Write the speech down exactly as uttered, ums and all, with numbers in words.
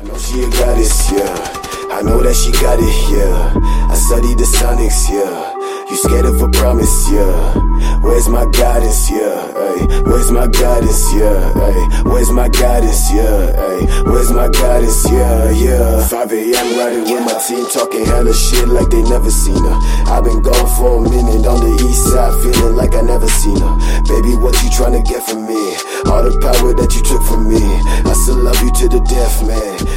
know she a goddess, yeah. I know that she got it, yeah. I study the sonics, yeah. You scared of a promise, yeah. Where's my guidance, yeah, ay? Where's my guidance, yeah, ay? Where's my guidance, yeah, ay? Where's my guidance, yeah, yeah. five a m riding with my team, talking hella shit like they never seen her. I've been gone for a minute on the east side, feeling like I never seen her. Baby, what you tryna get from me? All the power that you took from me, I still love you to the death, man.